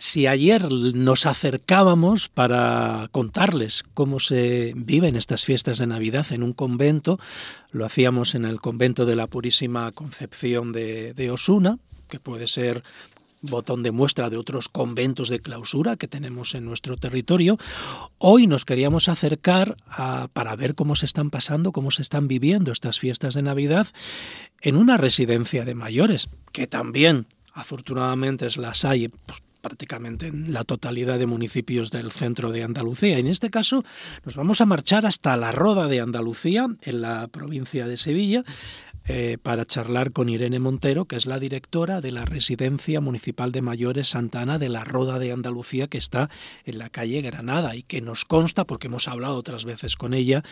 si ayer nos acercábamos para contarles cómo se viven estas fiestas de Navidad en un convento, lo hacíamos en el convento de la Purísima Concepción de Osuna, que puede ser botón de muestra de otros conventos de clausura que tenemos en nuestro territorio. Hoy nos queríamos acercar para ver cómo se están pasando, cómo se están viviendo estas fiestas de Navidad en una residencia de mayores, que también afortunadamente las hay pues, prácticamente en la totalidad de municipios del centro de Andalucía. En este caso nos vamos a marchar hasta la Roda de Andalucía, en la provincia de Sevilla, para charlar con Irene Montero, que es la directora de la Residencia Municipal de Mayores Santa Ana de la Roda de Andalucía, que está en la calle Granada y que nos consta, porque hemos hablado otras veces con ella,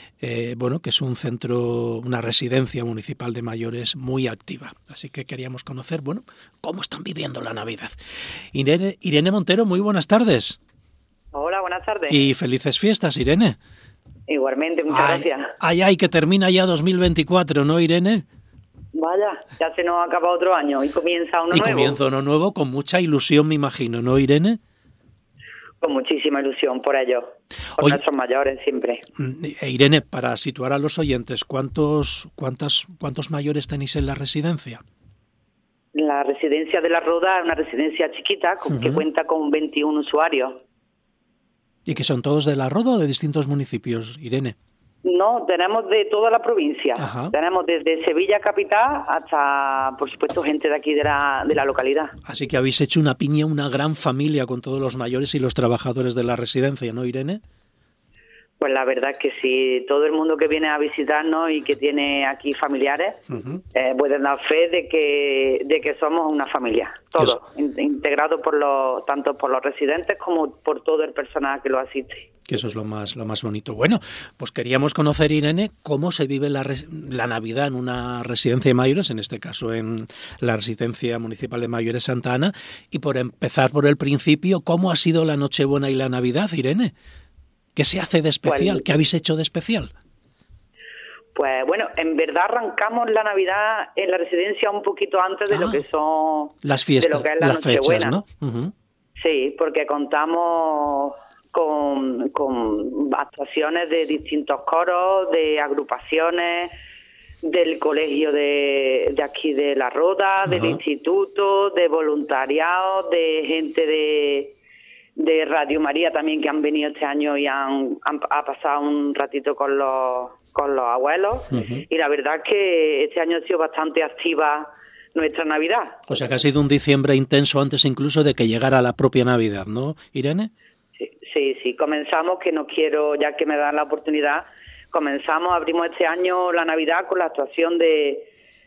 que es un centro, una residencia municipal de mayores muy activa. Así que queríamos conocer, cómo están viviendo la Navidad. Irene Montero, muy buenas tardes. Hola, buenas tardes. Y felices fiestas, Irene. Igualmente, muchas gracias. Que termina ya 2024, ¿no, Irene? Vaya, ya se nos acaba otro año y comienza uno nuevo. Y comienza uno nuevo con mucha ilusión, me imagino, ¿no, Irene? Con muchísima ilusión por ello, por nuestros mayores siempre. Irene, para situar a los oyentes, ¿cuántos mayores tenéis en la residencia? La residencia de la Roda es una residencia chiquita que cuenta con 21 usuarios. ¿Y que son todos de la Roda o de distintos municipios, Irene? No, tenemos de toda la provincia. Ajá. Tenemos desde Sevilla capital hasta, por supuesto, gente de aquí de la localidad. Así que habéis hecho una piña, una gran familia con todos los mayores y los trabajadores de la residencia, ¿no, Irene? Pues la verdad es que sí, todo el mundo que viene a visitarnos y que tiene aquí familiares pueden dar fe de que somos una familia, todos, integrados tanto por los residentes como por todo el personal que lo asiste. Que eso es lo más bonito. Bueno, pues queríamos conocer, Irene, cómo se vive la Navidad en una residencia de mayores, en este caso en la Residencia Municipal de Mayores Santa Ana, y por empezar por el principio, ¿cómo ha sido la Nochebuena y la Navidad, Irene? ¿Qué se hace de especial? Pues, ¿Qué habéis hecho de especial? Pues bueno, en verdad arrancamos la Navidad en la residencia un poquito antes de lo que son las fiestas, de lo que es la Nochebuena, fechas, ¿no? Uh-huh. Sí, porque contamos con actuaciones de distintos coros, de agrupaciones, del colegio de aquí de La Roda, del instituto, de voluntariado, de gente de Radio María también que han venido este año y han pasado un ratito con los abuelos. Y la verdad es que este año ha sido bastante activa nuestra Navidad. O sea que ha sido un diciembre intenso antes incluso de que llegara la propia Navidad, ¿no, Irene? Sí, comenzamos, ya que me dan la oportunidad, abrimos este año la Navidad con la actuación de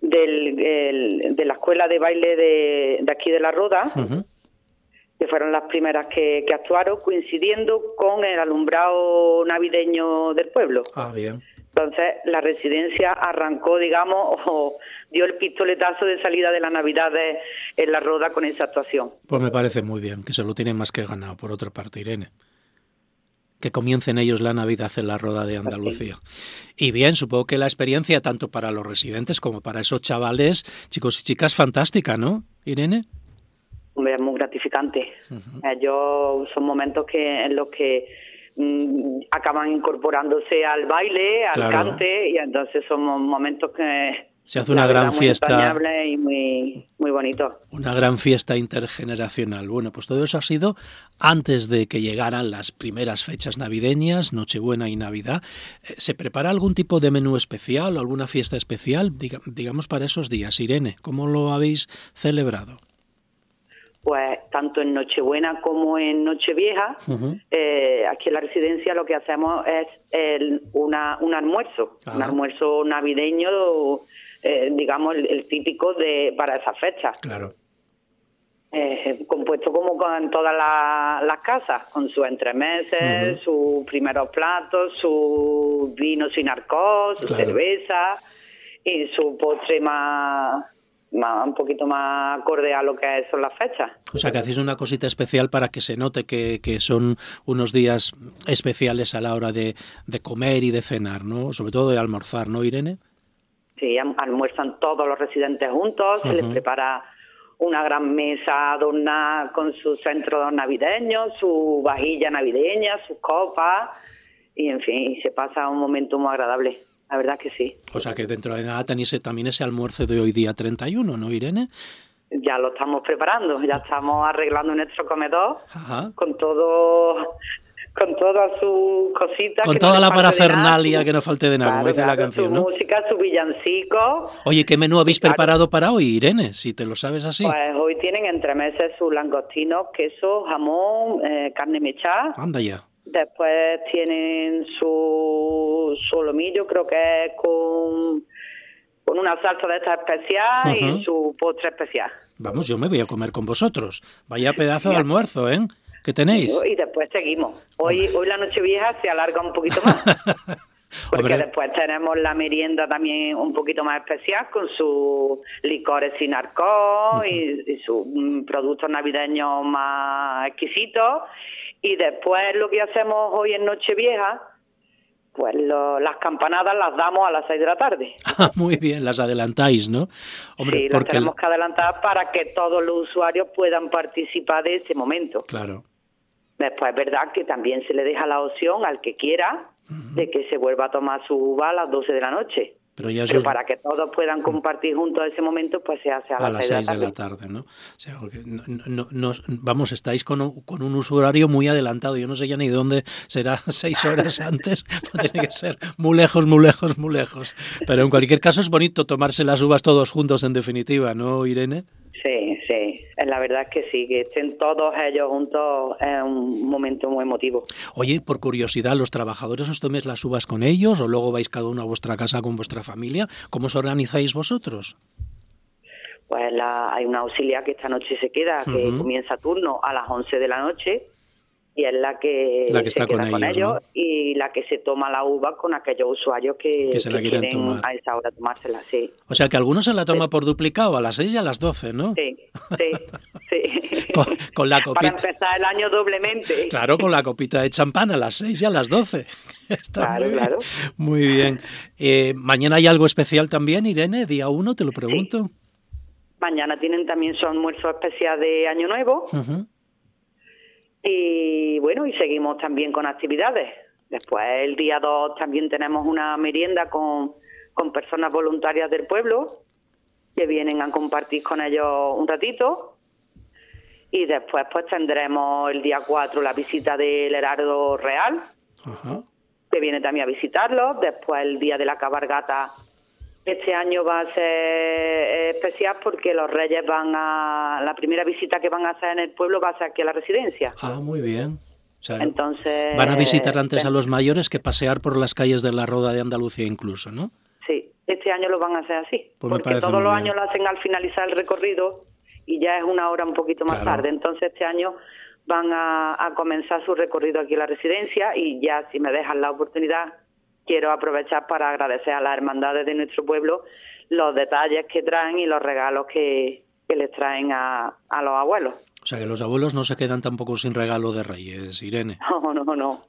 la escuela de baile de aquí de La Roda, que fueron las primeras que actuaron, coincidiendo con el alumbrado navideño del pueblo. Ah, bien. Entonces, la residencia arrancó, digamos, o dio el pistoletazo de salida de la Navidad en La Roda con esa actuación. Pues me parece muy bien, que se lo tienen más que ganado, por otra parte, Irene. Que comiencen ellos la Navidad en La Roda de Andalucía. Sí. Y bien, supongo que la experiencia, tanto para los residentes como para esos chavales, chicos y chicas, fantástica, ¿no, Irene? Es muy gratificante. Son momentos en los que acaban incorporándose al baile, al cante, y entonces son momentos que se hace una gran fiesta y muy bonito. Una gran fiesta intergeneracional. Bueno, pues todo eso ha sido antes de que llegaran las primeras fechas navideñas, Nochebuena y Navidad. ¿Se prepara algún tipo de menú especial o alguna fiesta especial, digamos, para esos días, Irene? ¿Cómo lo habéis celebrado? Pues tanto en Nochebuena como en Nochevieja, aquí en la residencia lo que hacemos es un almuerzo, un almuerzo navideño, digamos el típico para esa fecha. Claro. Compuesto como en todas las casas, con sus entremeses, sus primeros platos, su vino sin alcohol, su cerveza y su postre un poquito más acorde a lo que son las fechas. O sea, que hacéis una cosita especial para que se note que son unos días especiales a la hora de comer y de cenar, ¿no? Sobre todo de almorzar, ¿no, Irene? Sí, almuerzan todos los residentes juntos, se les prepara una gran mesa adornada con sus centros navideños, su vajilla navideña, sus copas, y en fin, se pasa un momento muy agradable, la verdad que sí. O sea que dentro de nada tenéis también ese almuerzo de hoy día 31, ¿no, Irene? Ya lo estamos preparando, ya estamos arreglando nuestro comedor. Ajá. Con todas sus cositas. Con toda la parafernalia, que no falte de nada, como dice la canción, ¿no? Su música, su villancico. Oye, ¿qué menú habéis preparado para hoy, Irene? Si te lo sabes así. Pues hoy tienen entremeses sus langostinos, queso, jamón, carne mechada. Anda ya. Después tienen su solomillo, creo que es con una salsa de esta especial y su postre especial. Vamos, yo me voy a comer con vosotros. Vaya pedazo de almuerzo, ¿eh? ¿Qué tenéis? Y después seguimos. Hoy la Nochevieja se alarga un poquito más. Porque después tenemos la merienda también un poquito más especial con sus licores sin alcohol y sus productos navideños más exquisitos. Y después lo que hacemos hoy en Nochevieja, pues las campanadas las damos a las 6 de la tarde. Ah, muy bien, las adelantáis, ¿no? Hombre, sí, las tenemos que adelantar para que todos los usuarios puedan participar de ese momento. Claro. Después es verdad que también se le deja la opción al que quiera de que se vuelva a tomar su uva a las 12 de la noche. Pero para que todos puedan compartir juntos ese momento, pues se hace a las 6 de la tarde, ¿no? O sea, vamos, estáis con un usuario muy adelantado. Yo no sé ya ni dónde será 6 horas antes. Tiene que ser muy lejos, muy lejos, muy lejos. Pero en cualquier caso es bonito tomarse las uvas todos juntos, en definitiva, ¿no, Irene? Sí, sí. La verdad es que sí, que estén todos ellos juntos es un momento muy emotivo. Oye, por curiosidad, ¿los trabajadores os toméis las uvas con ellos o luego vais cada uno a vuestra casa con vuestra familia? ¿Cómo os organizáis vosotros? Pues hay una auxiliar que esta noche se queda, que comienza turno a las 11 de la noche y es la que está se queda con ellos, ¿no? Y la que se toma la uva con aquellos usuarios que se la quieren tomar a esa hora tomársela, sí. O sea que algunos se la toma por duplicado a las 6 y a las 12, ¿no? Sí, sí. con la copita. Para empezar el año doblemente. Claro, con la copita de champán a las 6 y a las 12. Está claro. Muy bien. ¿Mañana hay algo especial también, Irene? Día 1, te lo pregunto. Sí. Mañana tienen también su almuerzo especial de Año Nuevo. Y bueno, y seguimos también con actividades. Después, el día 2 también tenemos una merienda con personas voluntarias del pueblo que vienen a compartir con ellos un ratito. Y después pues tendremos el día 4 la visita del Heraldo Real, que viene también a visitarlos. Después el día de la cabalgata, este año va a ser especial porque los reyes la primera visita que van a hacer en el pueblo va a ser aquí a la residencia. Ah, muy bien. O sea, entonces, van a visitar antes a los mayores que pasear por las calles de la Roda de Andalucía incluso, ¿no? Sí, este año lo van a hacer así, pues porque todos los años lo hacen al finalizar el recorrido y ya es una hora un poquito más tarde. Entonces este año van a comenzar su recorrido aquí en la residencia y ya, si me dejan la oportunidad, quiero aprovechar para agradecer a las hermandades de nuestro pueblo los detalles que traen y los regalos que les traen a los abuelos. O sea que los abuelos no se quedan tampoco sin regalo de Reyes, Irene. No.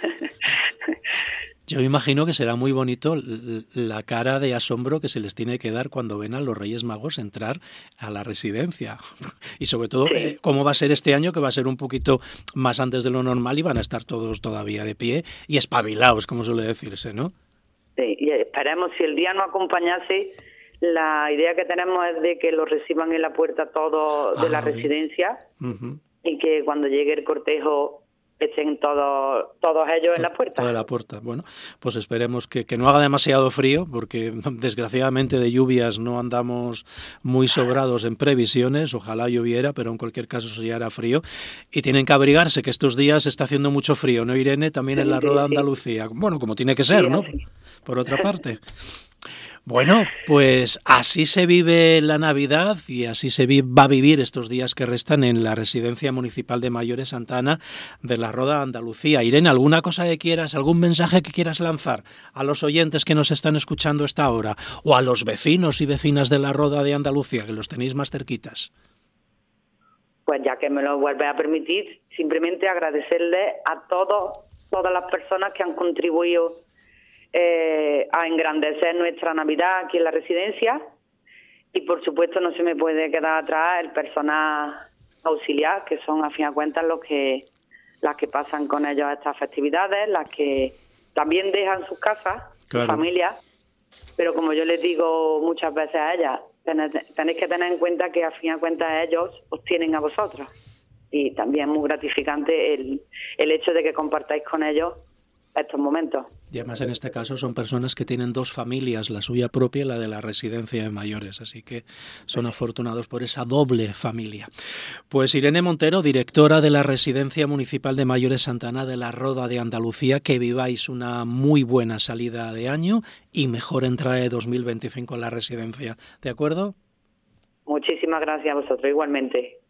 Yo me imagino que será muy bonito la cara de asombro que se les tiene que dar cuando ven a los Reyes Magos entrar a la residencia. Y sobre todo, cómo va a ser este año, que va a ser un poquito más antes de lo normal y van a estar todos todavía de pie y espabilados, como suele decirse, ¿no? Sí, y esperemos, si el día no acompañase, la idea que tenemos es de que los reciban en la puerta todos de la residencia y que cuando llegue el cortejo estén todos ellos en la puerta. Toda la puerta. Bueno, pues esperemos que no haga demasiado frío, porque desgraciadamente de lluvias no andamos muy sobrados en previsiones. Ojalá lloviera, pero en cualquier caso si ya hará frío. Y tienen que abrigarse, que estos días está haciendo mucho frío, ¿no, Irene? También en la Roda de Andalucía. Bueno, como tiene que ser, ¿no? Por otra parte. Bueno, pues así se vive la Navidad y así se va a vivir estos días que restan en la Residencia Municipal de Mayores Santa Ana de la Roda de Andalucía. Irene, ¿alguna cosa que quieras, algún mensaje que quieras lanzar a los oyentes que nos están escuchando esta hora o a los vecinos y vecinas de la Roda de Andalucía, que los tenéis más cerquitas? Pues ya que me lo vuelve a permitir, simplemente agradecerle a todas las personas que han contribuido a engrandecer nuestra Navidad aquí en la residencia Y por supuesto no se me puede quedar atrás el personal auxiliar, que son a fin de cuentas las que pasan con ellos estas festividades, las que también dejan sus casas, claro, sus familias, pero como yo les digo muchas veces a ellas, tenéis que tener en cuenta que a fin de cuentas ellos os tienen a vosotros. Y también es muy gratificante el hecho de que compartáis con ellos estos momentos. Y además en este caso son personas que tienen dos familias, la suya propia y la de la residencia de mayores, así que son afortunados por esa doble familia. Pues Irene Montero, directora de la Residencia Municipal de Mayores Santa Ana de la Roda de Andalucía, que viváis una muy buena salida de año y mejor entrada de 2025 en la residencia. ¿De acuerdo? Muchísimas gracias a vosotros, igualmente.